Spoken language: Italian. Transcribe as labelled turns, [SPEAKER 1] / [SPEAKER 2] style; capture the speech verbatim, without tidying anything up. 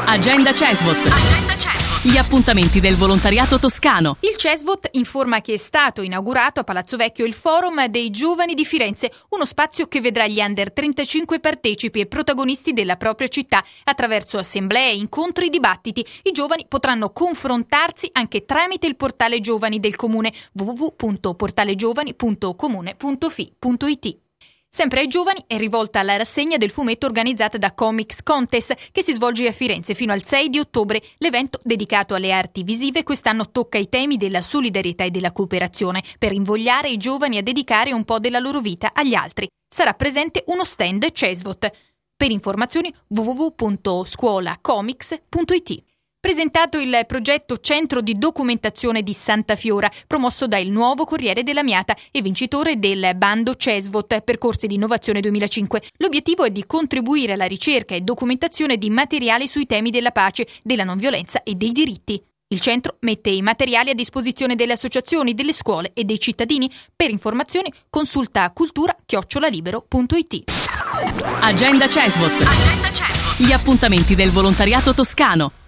[SPEAKER 1] Agenda CESVOT. Agenda CESVOT. Gli appuntamenti del volontariato toscano.
[SPEAKER 2] Il CESVOT informa che è stato inaugurato a Palazzo Vecchio il Forum dei Giovani di Firenze, uno spazio che vedrà gli under trentacinque partecipi e protagonisti della propria città. Attraverso assemblee, incontri e dibattiti, i giovani potranno confrontarsi anche tramite il portale giovani del comune w w w punto portalegiovani punto comune punto f i punto i t. Sempre ai giovani è rivolta la rassegna del fumetto organizzata da Comics Contest, che si svolge a Firenze fino al sei di ottobre. L'evento, dedicato alle arti visive, quest'anno tocca i temi della solidarietà e della cooperazione, per invogliare i giovani a dedicare un po' della loro vita agli altri. Sarà presente uno stand CESVOT. Per informazioni w w w punto scuolacomics punto i t. Presentato il progetto Centro di Documentazione di Santa Fiora, promosso da Il Nuovo Corriere della Miata e vincitore del bando CESVOT Percorsi di Innovazione duemilacinque. L'obiettivo è di contribuire alla ricerca e documentazione di materiali sui temi della pace, della non violenza e dei diritti. Il centro mette i materiali a disposizione delle associazioni, delle scuole e dei cittadini. Per informazioni consulta cultura chiocciola libero punto i t.
[SPEAKER 1] Agenda CESVOT. Agenda CESVOT. Gli appuntamenti del volontariato toscano.